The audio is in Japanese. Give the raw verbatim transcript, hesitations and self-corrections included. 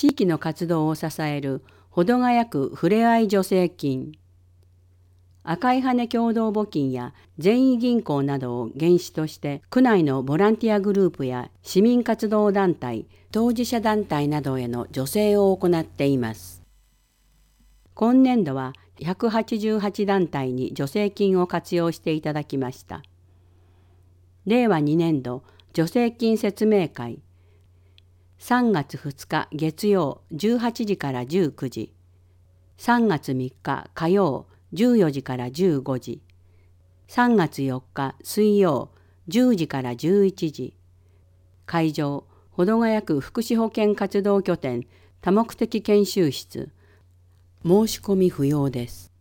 地域の活動を支える保土ヶ谷区ふれあい助成金、赤い羽共同募金や善意銀行などを原資として区内のボランティアグループや市民活動団体、当事者団体などへの助成を行っています。今年度はひゃくはちじゅうはち団体に助成金を活用していただきました。れいわにねんど助成金説明会、さんがつふつか月曜じゅうはちじからじゅうくじ、さんがつみっか火曜じゅうよじからじゅうごじ、さんがつよっか水曜じゅうじからじゅういちじ、会場保土ヶ谷区福祉保健活動拠点多目的研修室、申し込み不要です。